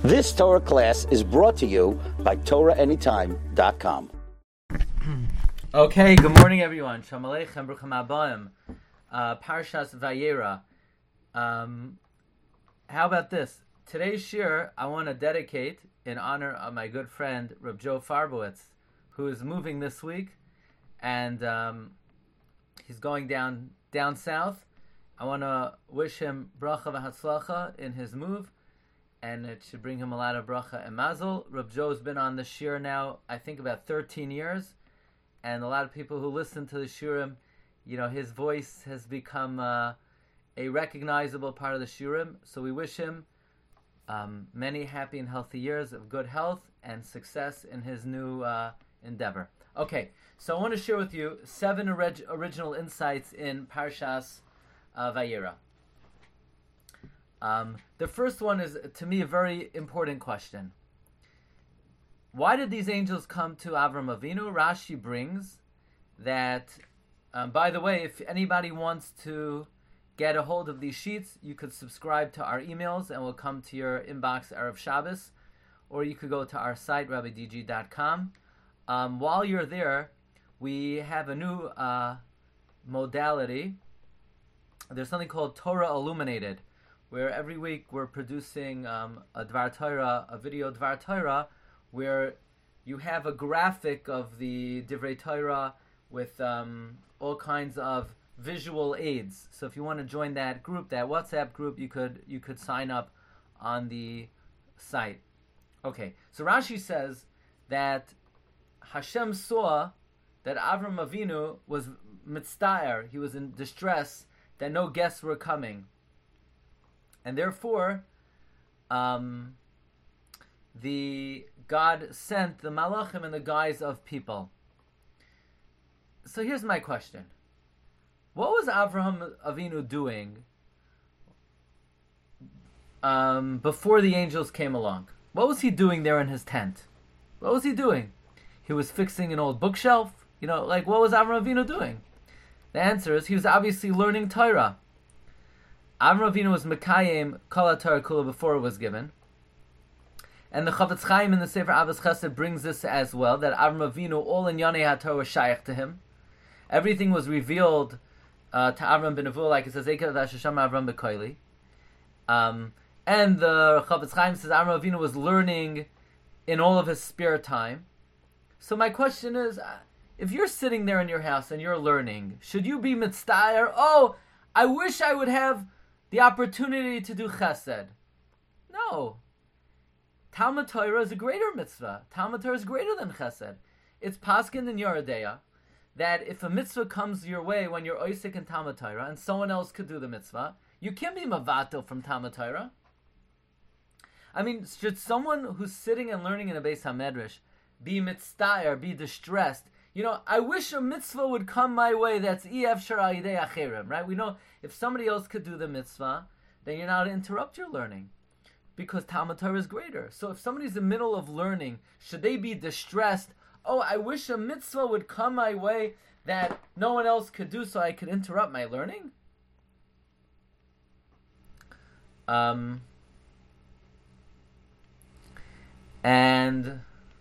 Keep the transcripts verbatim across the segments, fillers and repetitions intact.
This Torah class is brought to you by Torah Anytime dot com. Okay, good morning, everyone. Shalom Aleichem, Bruchim Habayim. Uh, Parshas Vayera. Um, how about this? Today's shir I want to dedicate in honor of my good friend Reb Joe Farbowitz, who is moving this week, and um, he's going down down south. I want to wish him bracha v'hatzlacha in his move, and it should bring him a lot of bracha and mazel. Reb Joe's been on the shir now, I think, about thirteen years, and a lot of people who listen to the shirim, you know, his voice has become uh, a recognizable part of the shirim. So we wish him um, many happy and healthy years of good health and success in his new uh, endeavor. Okay, so I want to share with you seven orig- original insights in Parshas uh, Vayera. Um, the first one is, to me, a very important question. Why did these angels come to Avram Avinu? Rashi brings that, um, by the way, if anybody wants to get a hold of these sheets, you could subscribe to our emails and we'll come to your inbox Erev Shabbos, or you could go to our site, rabbi d g dot com. Um, while you're there, we have a new uh, modality. There's something called Torah Illuminated, where every week we're producing um, a Dvar Torah, a video Dvar Torah, where you have a graphic of the Divrei Torah with um, all kinds of visual aids. So if you want to join that group, that WhatsApp group, you could you could sign up on the site. Okay, so Rashi says that Hashem saw that Avram Avinu was mitztaer, he was in distress, that no guests were coming. And therefore, um, the God sent the malachim in the guise of people. So here's my question. What was Avraham Avinu doing um, before the angels came along? What was he doing there in his tent? What was he doing? He was fixing an old bookshelf? You know, like, what was Avraham Avinu doing? The answer is he was obviously learning Torah. Avraham Avinu was Mekayim Kol HaTorah Kula before it was given. And the Chavetz Chaim in the Sefer Avos Chesed brings this as well, that Avraham Avinu, all in Yanei HaTorah, was shaykh to him. Everything was revealed uh, to Avram ben Avul, like it says, Eikad Hashasham Avram Bekoili. Um, and the Chavetz Chaim says Avraham Avinu was learning in all of his spare time. So my question is, if you're sitting there in your house and you're learning, should you be mitztayer? Oh, I wish I would have the opportunity to do chesed. No. Talmud Torah is a greater mitzvah. Talmud Torah is greater than chesed. It's paskin in Yoreh De'ah that if a mitzvah comes your way when you're oisik in Talmud Torah and someone else could do the mitzvah, you can be mavato from Talmud Torah. I mean, should someone who's sitting and learning in a Beis HaMedrash be mitztayer, be distressed? You know, I wish a mitzvah would come my way that's ef shara yidei acherim, right? We know if somebody else could do the mitzvah, then you're not to interrupt your learning, because Talmud Torah is greater. So if somebody's in the middle of learning, should they be distressed? Oh, I wish a mitzvah would come my way that no one else could do so I could interrupt my learning? Um, and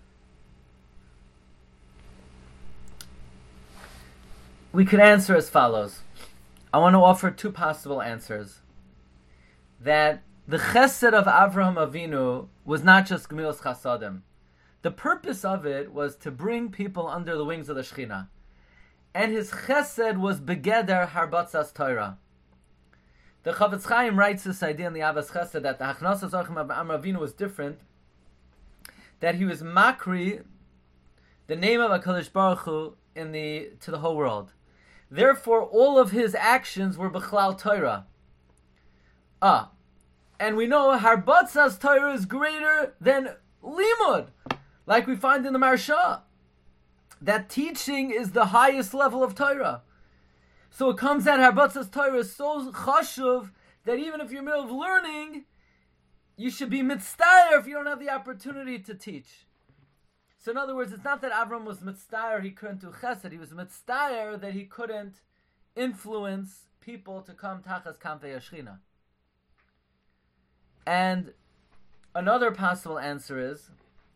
we could answer as follows. I want to offer two possible answers. That the chesed of Avraham Avinu was not just Gemilas Chasadim. The purpose of it was to bring people under the wings of the Shekhinah. And his chesed was begeder harbatzas Torah. The Chavetz Chaim writes this idea in the Avos Chesed that the Hachnasas Orchim of Avraham Avinu was different, that he was makri, the name of HaKadosh Baruch Hu, in the, to the whole world. Therefore, all of his actions were B'chlal Torah. Ah, and we know Harbatzas Torah is greater than Limud, like we find in the Marsha. That teaching is the highest level of Torah. So it comes out Harbatzas Torah is so chashuv that even if you're in the middle of learning, you should be mitztayer if you don't have the opportunity to teach. So in other words, it's not that Avram was mitztayer, he couldn't do chesed. He was mitztayer that he couldn't influence people to come tachas kampei Shechina. And another possible answer is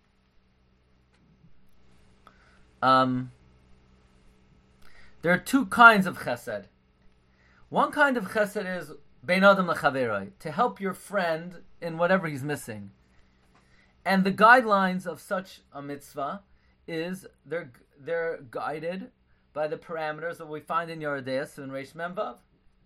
um, there are two kinds of chesed. One kind of chesed is bein adam lechaveroi, to help your friend in whatever he's missing. And the guidelines of such a mitzvah is they're they're guided by the parameters that we find in Yoreh De'ah and Reish Mem Vav.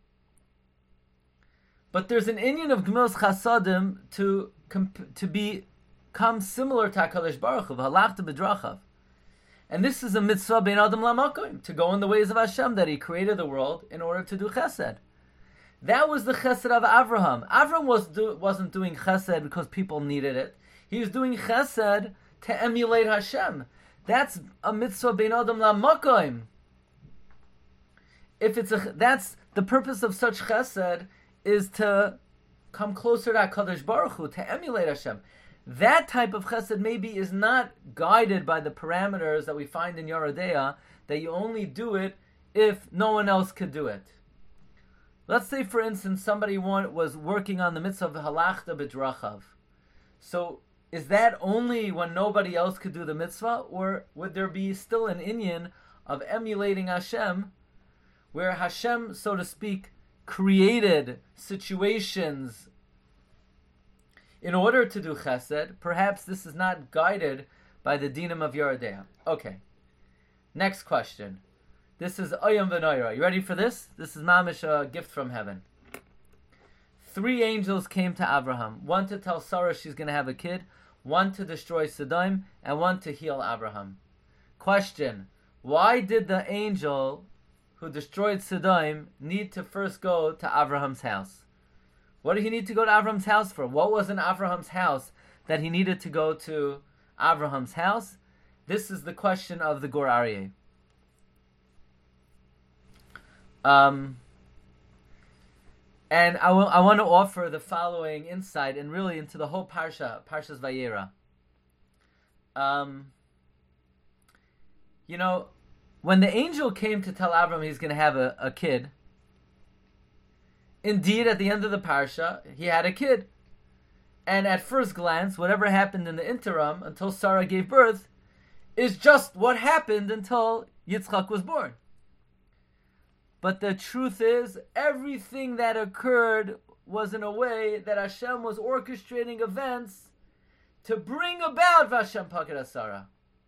But there's an inyan of Gemilas Chasadim to comp- to be become similar to HaKadosh Baruch Hu, v'halachta b'drachav. And this is a mitzvah bein adam lamakom, to go in the ways of Hashem, that He created the world in order to do chesed. That was the chesed of Avraham. Avraham was do, wasn't doing chesed because people needed it. He was doing chesed to emulate Hashem. That's a mitzvah bein adam lamakom. If it's a, that's the purpose of such chesed, is to come closer to HaKadosh Baruch Hu, to emulate Hashem. That type of chesed maybe is not guided by the parameters that we find in Yoreh De'ah, that you only do it if no one else could do it. Let's say, for instance, somebody want, was working on the mitzvah of halachta b'drachav. So, is that only when nobody else could do the mitzvah, or would there be still an inyan of emulating Hashem, where Hashem, so to speak, created situations in order to do chesed? Perhaps this is not guided by the dinim of Yoreh De'ah. Okay. Next question. This is Oyam V'Noira. You ready for this? This is mamish, a gift from heaven. Three angels came to Abraham. One to tell Sarah she's going to have a kid, one to destroy Sodom, and one to heal Abraham. Question. Why did the angel who destroyed Sodom need to first go to Abraham's house? What did he need to go to Abraham's house for? What was in Abraham's house that he needed to go to Abraham's house? This is the question of the Gur Aryeh. Um, and I, will, I want to offer the following insight, and really into the whole Parsha, Parshas Vayera. Um, you know, when the angel came to tell Abraham he's going to have a, a kid, indeed, at the end of the Parsha, he had a kid. And at first glance, whatever happened in the interim, until Sarah gave birth, is just what happened until Yitzchak was born. But the truth is, everything that occurred was in a way that Hashem was orchestrating events to bring about Vashem Pakad Sarah.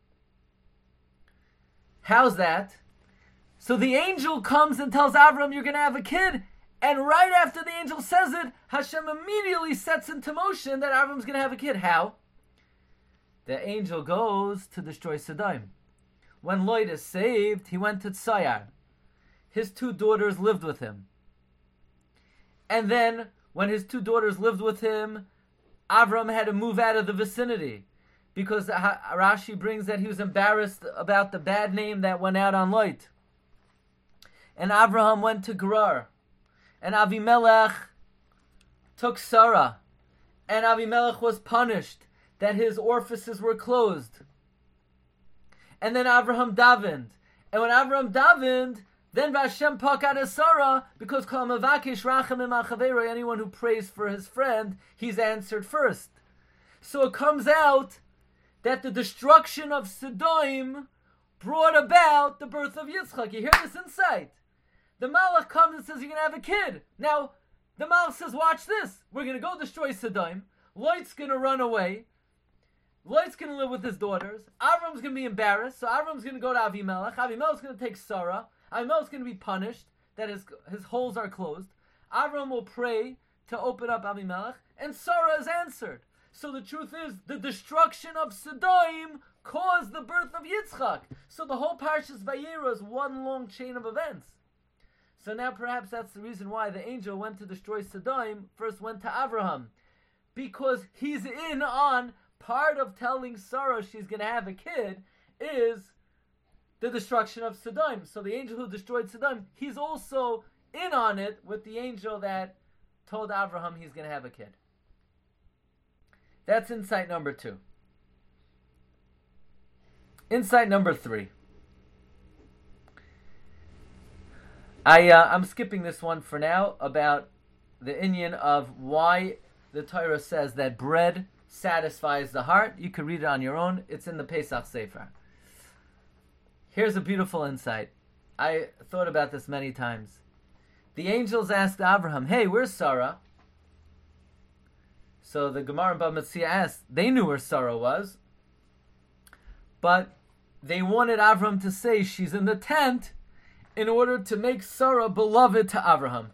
How's that? So the angel comes and tells Avram, you're going to have a kid. And right after the angel says it, Hashem immediately sets into motion that Avram's going to have a kid. How? The angel goes to destroy Sodom. When Lot is saved, he went to Tsayar. His two daughters lived with him. And then, when his two daughters lived with him, Avram had to move out of the vicinity, because Rashi brings that he was embarrassed about the bad name that went out on Lot. And Avraham went to Gerar. And Avimelech took Sarah. And Avimelech was punished that his orifices were closed. And then Avraham davened. And when Avraham davened, then Vashem Pakad Sarah, because Kol Mavakesh Rachem Imachavero, anyone who prays for his friend, he's answered first. So it comes out that the destruction of Sodom brought about the birth of Yitzchak. You hear this insight? The Malach comes and says, you're going to have a kid. Now, the Malach says, watch this. We're going to go destroy Sodom. Lot's going to run away. Lot's going to live with his daughters. Avram's going to be embarrassed. So Avram's going to go to Avimelech. Avimelech's going to take Sarah. Avimelech's going to be punished that his, his holes are closed. Avram will pray to open up Avimelech. And Sarah is answered. So the truth is, the destruction of Sodom caused the birth of Yitzchak. So the whole Parshas Vayera is one long chain of events. So now perhaps that's the reason why the angel went to destroy Sodom, first went to Avraham. Because he's in on part of telling Sarah she's going to have a kid is the destruction of Sodom. So the angel who destroyed Sodom, he's also in on it with the angel that told Avraham he's going to have a kid. That's insight number two. Insight number three. I, uh, I'm skipping this one for now about the inyan of why the Torah says that bread satisfies the heart. You could read it on your own. It's in the Pesach Sefer. Here's a beautiful insight. I thought about this many times. The angels asked Abraham, hey, where's Sarah? So the Gemara in Bava Metzia asked, they knew where Sarah was, but they wanted Abraham to say she's in the tent in order to make Sarah beloved to Abraham.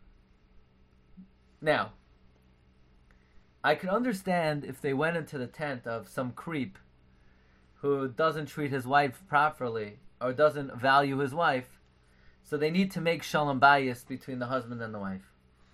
Now, I could understand if they went into the tent of some creep who doesn't treat his wife properly or doesn't value his wife, so they need to make shalom bayis between the husband and the wife.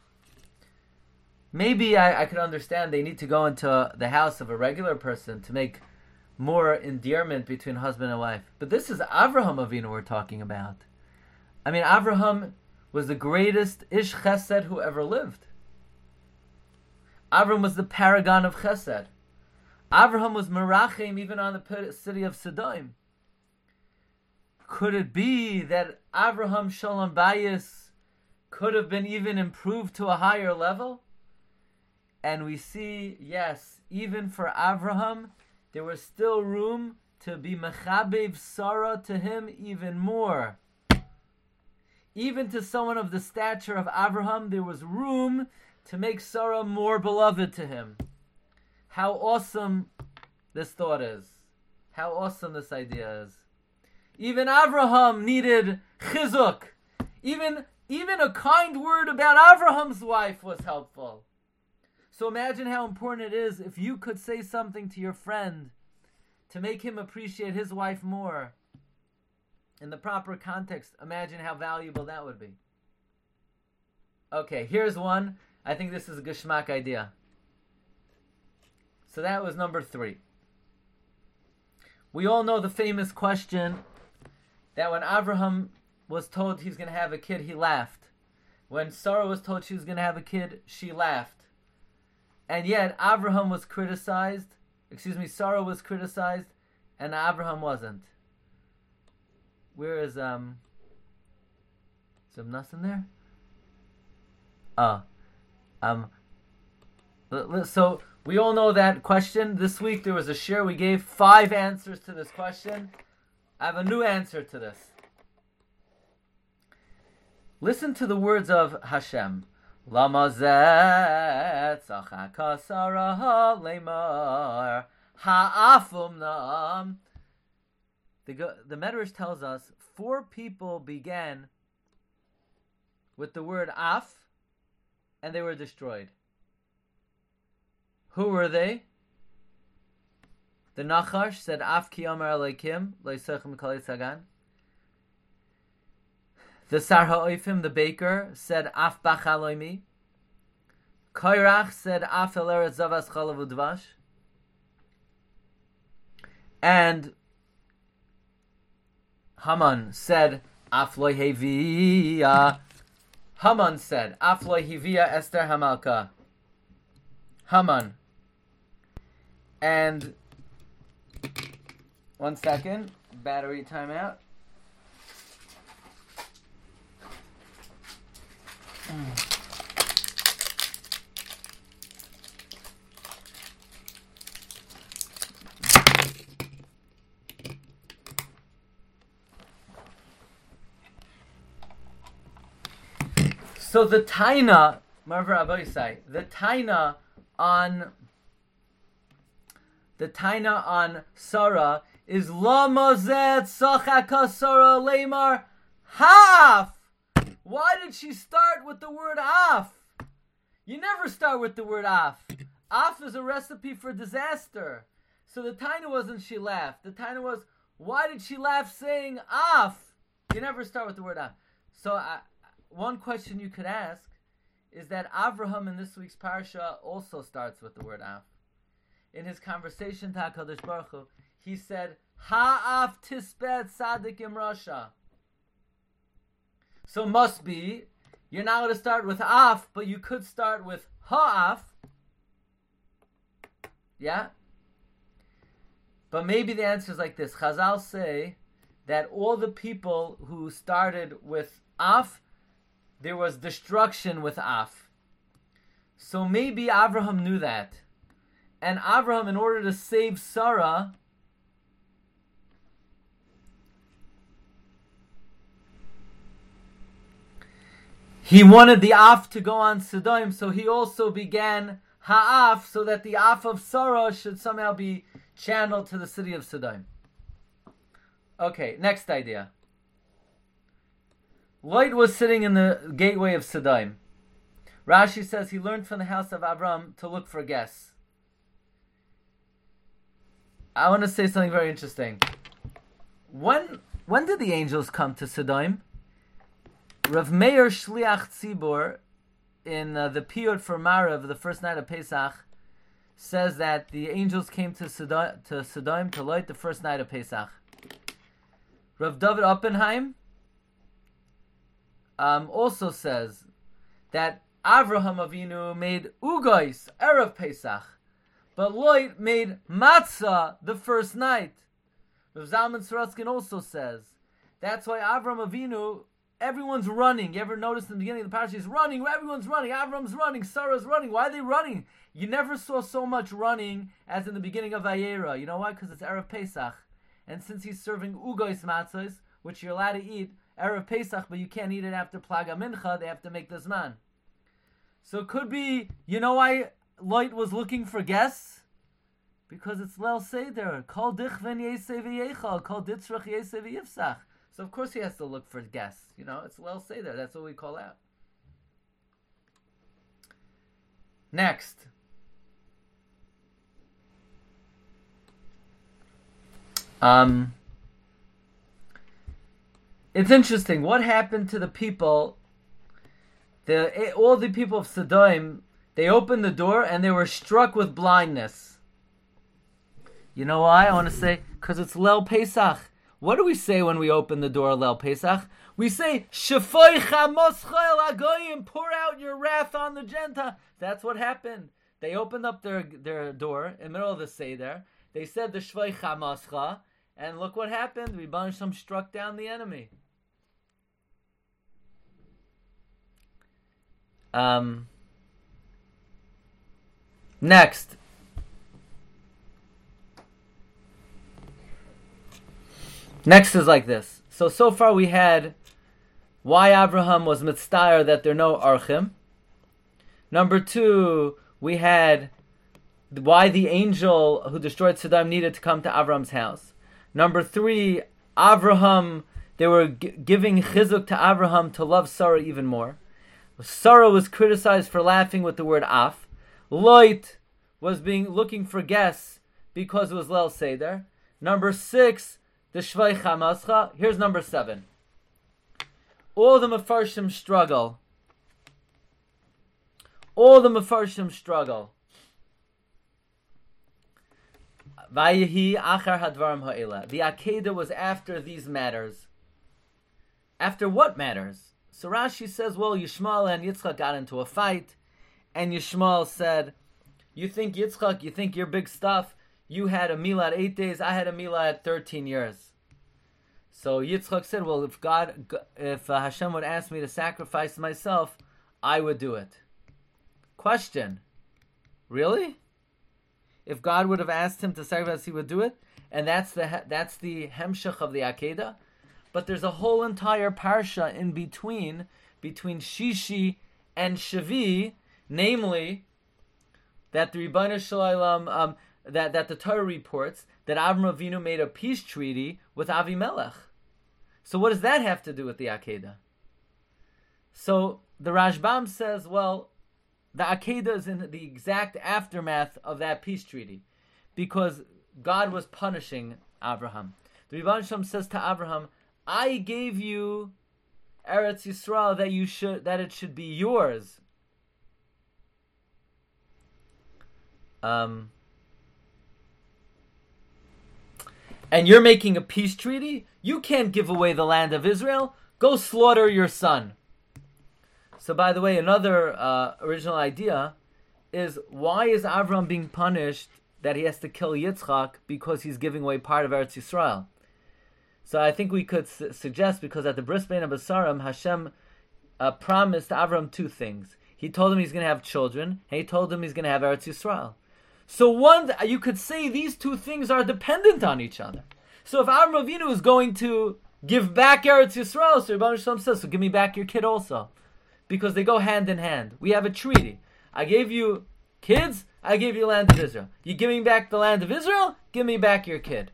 Maybe I, I could understand they need to go into the house of a regular person to make more endearment between husband and wife. But this is Avraham Avinu we're talking about. I mean, Avraham was the greatest ish chesed who ever lived. Avraham was the paragon of chesed. Avraham was merachim even on the city of Sodom. Could it be that Avraham Shalom Bayis could have been even improved to a higher level? And we see, yes, even for Avraham, there was still room to be mechabev Sarah to him even more. Even to someone of the stature of Avraham, there was room to make Sarah more beloved to him. How awesome this thought is. How awesome this idea is. Even Avraham needed chizuk. Even, even a kind word about Avraham's wife was helpful. So imagine how important it is if you could say something to your friend to make him appreciate his wife more. In the proper context, imagine how valuable that would be. Okay, here's one. I think this is a geschmack idea. So that was number three. We all know the famous question that when Avraham was told he's going to have a kid, he laughed. When Sarah was told she was going to have a kid, she laughed. And yet, Avraham was criticized, excuse me, Sarah was criticized, and Avraham wasn't. Where is, um, is there nuts in there? Oh, um, so we all know that question. This week there was a share. We gave five answers to this question. I have a new answer to this. Listen to the words of Hashem. Lama zeh tzachaka Sarah lemar ha'afum nam. The the Medrash tells us four people began with the word af, and they were destroyed. Who were they? The Nachash said af ki amar aleikim loisechem kalei sagan. The Sar HaOifim, the baker, said af bachaloimi. Koirach said af el eretz zavas chalav udvash. And Haman said af lo hevia. Haman said af lo hevia Esther Hamalka. Haman. And one second, battery timeout. So the Taina, Marvar Aboisai, the Taina on the Taina on Sarah is Lama zet sachaka Sarah lemar half. Why did she start with the word af? You never start with the word af. Af is a recipe for disaster. So the Taina wasn't she laughed. The Taina was, why did she laugh saying af? You never start with the word af. So uh, one question you could ask is that Avraham in this week's parsha also starts with the word af. In his conversation to HaKadosh Baruch Hu, he said, ha'af tispet tzadikim rasha. So must be, you're not going to start with af, but you could start with ha'af. Yeah? But maybe the answer is like this. Chazal say that all the people who started with af, there was destruction with af. So maybe Avraham knew that. And Avraham, in order to save Sarah, he wanted the Af to go on Sodom, so he also began Ha'af, so that the Af of Sarah should somehow be channeled to the city of Sodom. Okay, next idea. Lot was sitting in the gateway of Sodom. Rashi says he learned from the house of Avram to look for guests. I want to say something very interesting. When when did the angels come to Sodom? Rav Meir Shliach Tzibor, in uh, the Piyut for Marav, the first night of Pesach, says that the angels came to Sodom to, Sodom, to Lot the first night of Pesach. Rav David Oppenheim um, also says that Avraham Avinu made Ugais, Erev Pesach, but Lot made Matzah the first night. Rav Zalman Sorotzkin also says that's why Avraham Avinu, everyone's running. You ever notice in the beginning of the parasha, he's running, everyone's running, Avram's running, Sarah's running. Why are they running? You never saw so much running as in the beginning of Vayera. You know why? Because it's Erev Pesach. And since he's serving Ugais Matzahs, which you're allowed to eat Erev Pesach, but you can't eat it after Plaga Mincha, they have to make the Zman. So it could be, you know why Lot was looking for guests? Because it's Leil Seder. Kol dichven yesei v'yechal, kol ditzrach yesei v'yifsach. So of course he has to look for guests. You know, it's Leil Seder. That's what we call out. Next. Um, it's interesting. What happened to the people? The all the people of Sodom, they opened the door and they were struck with blindness. You know why? I want to say because it's Leil Pesach. What do we say when we open the door of Leil Pesach? We say Shefoi Chamoscha El Agoyim, pour out your wrath on the Gentiles. That's what happened. They opened up their their door in the middle of the Seder. They said the Shefoi Chamoscha, and look what happened. Rebbeinu Shalom struck down the enemy. Um. Next. Next is like this. So, so far we had why Abraham was mitztayer that there are no archim. Number two, we had why the angel who destroyed Sodom needed to come to Abraham's house. Number three, Abraham, they were g- giving chizuk to Abraham to love Sarah even more. Sarah was criticized for laughing with the word af. Lot was being looking for guests because it was Leil Seder. Number six, the Shvei Chamascha. Here's number seven. All the Mefarshim struggle. All the Mefarshim struggle. Vayehi achar hadvarim ha'ela. The Akedah was after these matters. After what matters? So Rashi says, well, Yishmael and Yitzchak got into a fight, and Yishmael said, you think Yitzchak, you think you're big stuff, you had a milah at eight days, I had a milah at thirteen years. So Yitzchak said, well, if God, if uh, Hashem would ask me to sacrifice myself, I would do it. Question, really? If God would have asked him to sacrifice, he would do it? And that's the that's the hemshech of the Akedah? But there's a whole entire parsha in between, between Shishi and Shavi, namely, that the Rebbeinu Shalom, um, that, that the Torah reports that Avram Avinu made a peace treaty with Avimelech. So what does that have to do with the Akedah? So the Rashbam says, well, the Akedah is in the exact aftermath of that peace treaty, because God was punishing Abraham. The Rebbeinu Shalom says to Abraham, I gave you Eretz Yisrael that you should that it should be yours. Um, and you're making a peace treaty? You can't give away the land of Israel. Go slaughter your son. So, by the way, another uh, original idea is, why is Avram being punished that he has to kill Yitzchak because he's giving away part of Eretz Yisrael? So I think we could su- suggest, because at the Bris Bein HaBasarim, Hashem uh, promised Avram two things. He told him he's going to have children, and he told him he's going to have Eretz Yisrael. So one, you could say these two things are dependent on each other. So if Avram Avinu is going to give back Eretz Yisrael, so Rebbeinu Shalom says, so give me back your kid also. Because they go hand in hand. We have a treaty. I gave you kids, I gave you land of Israel. You give me back the land of Israel, give me back your kid.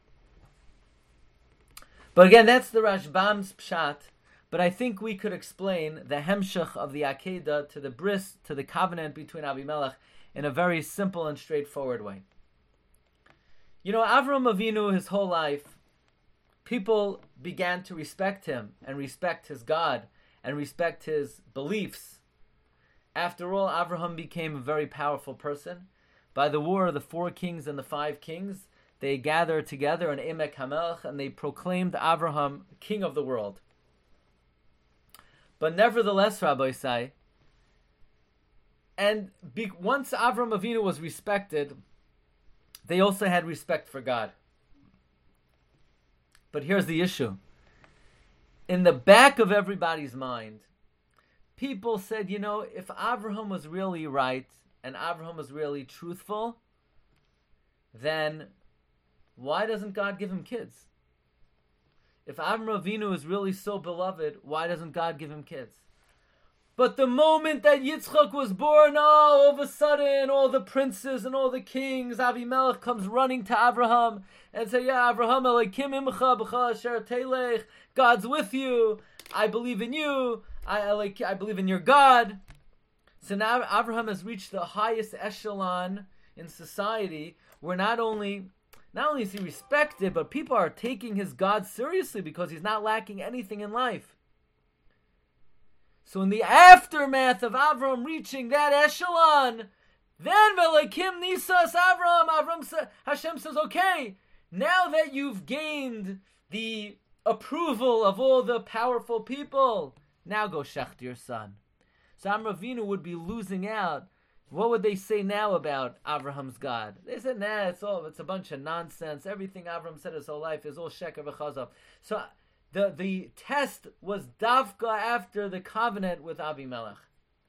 But again, that's the Rashbam's pshat. But I think we could explain the hemshech of the Akedah to the bris, to the covenant between Avimelech in a very simple and straightforward way. You know, Avram Avinu, his whole life, people began to respect him and respect his God and respect his beliefs. After all, Avraham became a very powerful person. By the war of the four kings and the five kings, they gathered together in Emek HaMelech and they proclaimed Avraham king of the world. But nevertheless, Rabbi Isai, and be, once Avram Avinu was respected, they also had respect for God. But here's the issue. In the back of everybody's mind, people said, you know, if Avraham was really right and Avraham was really truthful, then why doesn't God give him kids? If Avram Avinu is really so beloved, why doesn't God give him kids? But the moment that Yitzchak was born, oh, all of a sudden, all the princes and all the kings, Avimelech comes running to Avraham and say, yeah, Avraham, Elokim imcha b'chol asher telech. God's with you. I believe in you. I, like, I believe in your God. So now Avraham has reached the highest echelon in society where not only, not only is he respected, but people are taking his God seriously because he's not lacking anything in life. So in the aftermath of Avram reaching that echelon, then Velakim Nisas Avram, Avram sa- Hashem says, okay, now that you've gained the approval of all the powerful people, now go shecht your son. So Avram Avinu would be losing out. What would they say now about Avraham's God? They said, nah, it's all, it's a bunch of nonsense. Everything Avram said his whole life is all sheker v'chazaf. So The the test was Davka after the covenant with Avimelech.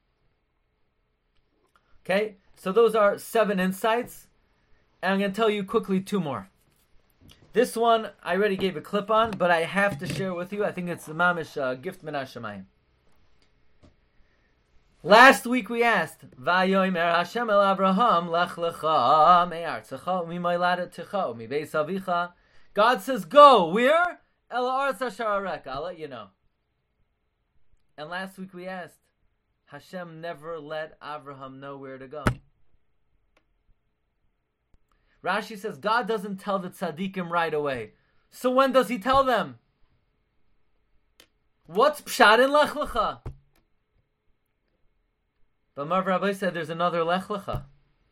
Okay, so those are seven insights. And I'm going to tell you quickly two more. This one I already gave a clip on, but I have to share with you. I think it's the mamish uh, gift min hashamayim. Last week we asked, Vayomer Hashem el Abraham lech lecha me'artzecha u'mimayladetecha u'mibeis avicha. God says, go, where? El Ha'aretz Asher Areka. I'll let you know. And last week we asked, Hashem never let Avraham know where to go. Rashi says God doesn't tell the tzaddikim right away. So when does he tell them? What's pshat in Lech Lecha? But Marv Rabbi said there's another Lech Lecha.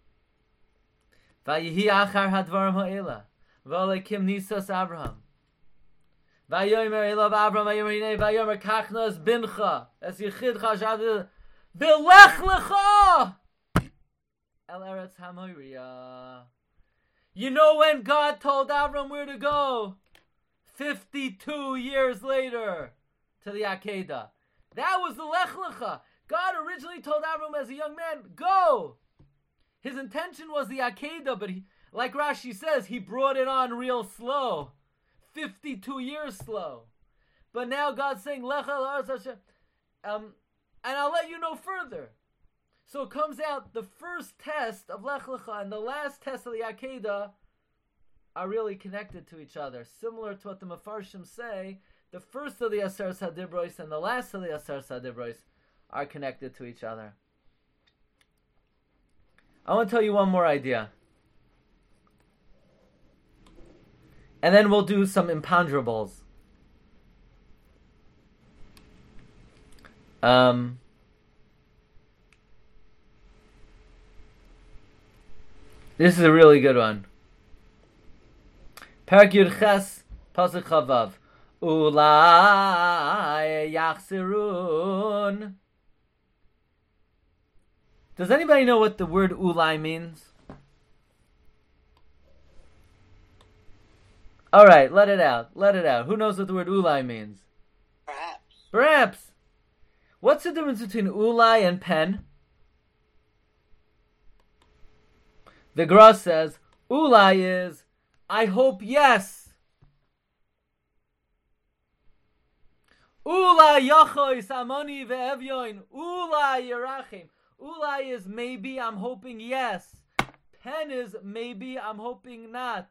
Vayihi achar hadvarim ha'ela v'alekim nisas Avraham. Vayomer elav Avram vayomer hinei vayomer kachnas bincha es yichidcha shad v'lech lecha el eretz hamoria. You know when God told Avram where to go? fifty-two years later to the Akedah. That was the Lech Lecha. God originally told Avram as a young man, go. His intention was the Akedah, but he, like Rashi says, he brought it on real slow. fifty-two years slow. But now God's saying, Lech Lecha, um, and I'll let you know further. So it comes out the first test of Lech Lecha and the last test of the Akedah are really connected to each other. Similar to what the Mefarshim say, the first of the Aser Sadibros and the last of the Aser Sadibros are connected to each other. I want to tell you one more idea. And then we'll do some imponderables. Um... This is a really good one. Parak Yud Ches, Pasuk Chavav. Ulai yachzirun. Does anybody know what the word ulai means? All right, let it out. Let it out. Who knows what the word ulai means? Perhaps. Perhaps. What's the difference between ulai and pen? The Gra says, Ulai is, I hope yes. Ulai yachoy samoni ve'evyoin. Ulai yerachim. Ulai is maybe, I'm hoping yes. Pen is maybe, I'm hoping not.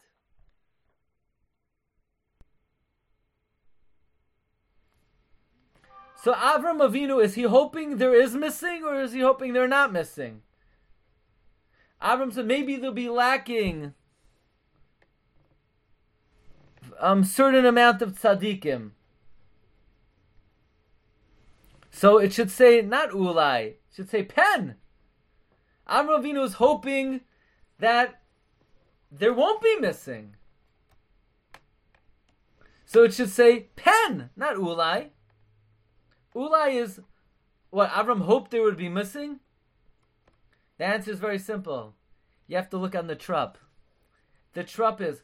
So Avram Avinu, is he hoping there is missing, or is he hoping they're not missing? Avram said maybe they'll be lacking um certain amount of tzaddikim. So it should say not ulai, it should say pen. Avram Avinu is hoping that there won't be missing. So it should say pen, not ulai. Ulai is what Avram hoped there would be missing. The answer is very simple. You have to look on the trup. The trup is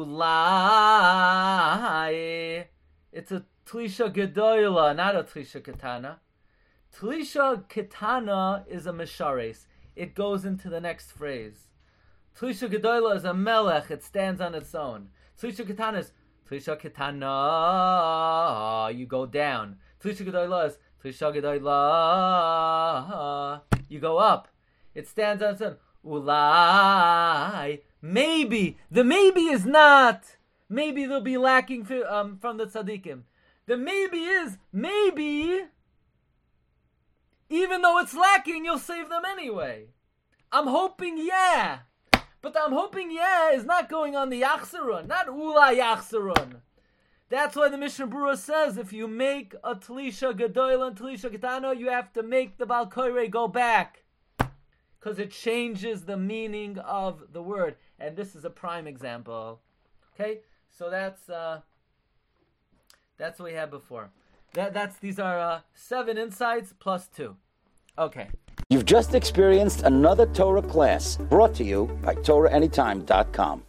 ulai. It's a tlisha gedoyla, not a tlisha ketana. Tlisha ketana is a mishares. It goes into the next phrase. Tlisha gedoyla is a melech. It stands on its own. Tlisha ketana is tlisha ketana. You go down. Tlisha gedoyla is tlisha gedoyla. You go up. It stands on its own. Ulai. Maybe. The maybe is not. Maybe they'll be lacking um, from the tzaddikim. The maybe is maybe. Even though it's lacking, you'll save them anyway. I'm hoping yeah. But the I'm hoping yeah is not going on the yachzerun. Not ulai yachzerun. That's why the Mishnah Berurah says if you make a tlisha gedoyla and tlisha ketana, you have to make the Bal Koreh go back. Because it changes the meaning of the word. And this is a prime example. Okay? So that's uh, that's what we had before. That that's these are uh, seven insights plus two. Okay. You've just experienced another Torah class brought to you by Torah Anytime dot com.